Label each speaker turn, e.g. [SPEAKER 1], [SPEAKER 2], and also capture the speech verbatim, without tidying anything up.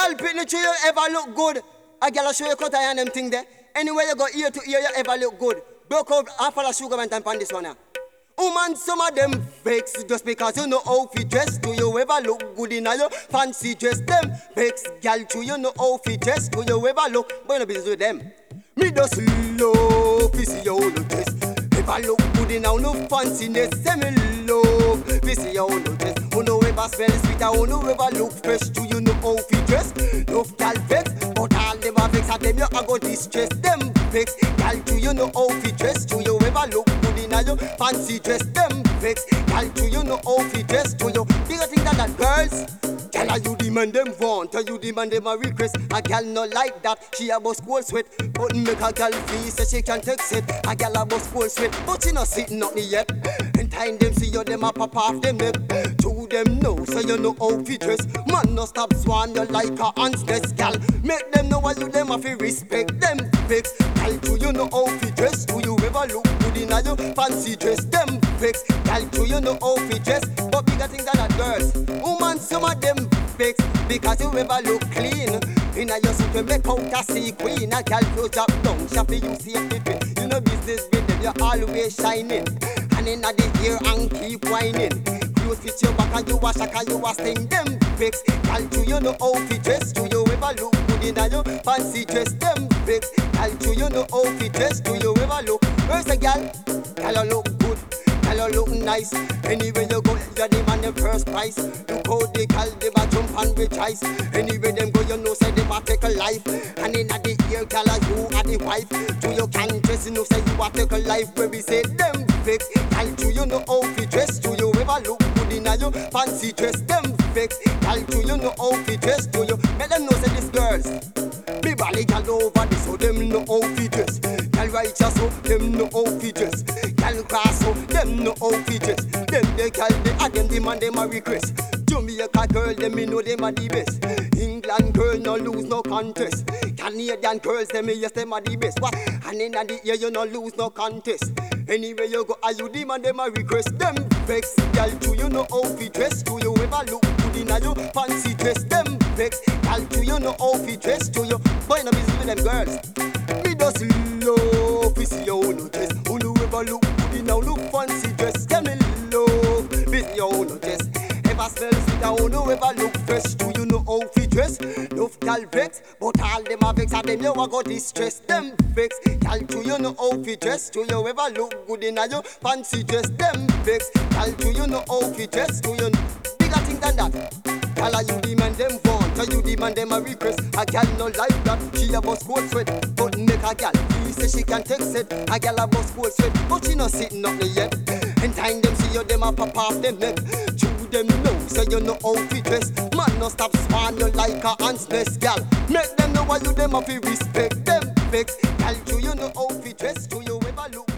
[SPEAKER 1] girl pitney tree, you ever look good. A girl show you cut eye and them thing there. Anywhere you go ear to ear, you ever look good. Broke out half of the sugar and time on this one now. Woman, some of them fakes just because you know how fi dress. Do you ever look good in a your fancy dress? Them fakes, gal, do you know how fi dress? Do you ever look? But you no business with them. Me just love fi see how you dress. Ever look good in a no fanciness? Say me love fi see how you dress. Who know ever smell sweet? Who know ever look fresh? Do you know how fi dress? Love gal fakes, but all them a vex and them you a go distress. Them fakes, gal, do you know how fi dress? Do you ever look good in a your fancy dress? Them vex, gal, do you know how fi dress? Do you bigger thing than that, girls? Tell her you demand them want, tell you demand them a request. A gal no like that, she a bust cold sweat. But make a gal feel so she can take it. A gal a bust cold sweat, but she not sitting up yet. And time them see you, them a pop off them neck. To them know, so you know how fi dress. Man no stop swan you like a ants nest, gal. Make them know why you them a fi respect. Them fix, gal, do you know how fi dress? Do you ever look good in a your fancy dress? Them fix, gal, do you know how fi dress? But bigger things than that, girls. Woman, some of them fix because you ever look clean. In a your suit you make out a sea queen. A gal close up down, shop you see a fit. You know business with them, you always shining. And in a the ear and keep whining. Clothes fit your back and you wash like you a sting. Them fix, gal, do you know how fi dress? Do you ever look good in a your fancy dress? Them fix, gal, do you know how fi dress? Do you ever look? Where's the gal? Gal you look good. Gal you look nice. Anywhere you go, you're the man the first prize. Look how they gal they a jump and rejoice. Anywhere them go, you know say they a take a life. And in a the ear, gal you are the wife. Do you can dress, you know say you a take a life. Where we say them fix, gal do you know how fi dress? Do you ever look good in a your fancy dress? Them fix, gal do you know how fi dress? Do you make them know say this girls? Me bally gal over this, so them know how fi dress. Gal righteous, so them know how fi dress. Gal cross, so them know how fi dress. Them they gal they a them the man them a request. Jamaica girl them me know them a the best. England girl no lose no contest. Canadian girls them me yes them a the best. What? And in the year you no lose no contest. Anywhere you go, are you the man them a request? Them vex, gal do you know how fi dress? Do you ever look good in a your fancy dress? Them vex, gal do you know how fi dress? Do you boy no business with them girls? Me just love fi see how you dress. Who you ever look good in a look fancy dress? Tell me love fi see how you dress. Ever smell sweet and who you ever look fresh? Do you know how fi dress? Love gal vex, but all them a vex and them you a go distress. Them vex, gal do you know how fi dress? Do you ever look good in a your fancy dress? Them vex, gal do you know how fi dress? Do you know bigger thing than that? Gal are you demand them want, or you demand them a request? A gal no like that, she a bust cold sweat. But make a gal, she say she can take it. A gal a bust cold sweat, but she no sitting up there yet. And time them see you, them a pop off them neck. Chew them know, so you know how fi dress. Man no stop swan you like a ants nest, gal. Make them know why you them a fi respect. Them vex, gal do you know how fi dress? Do you ever look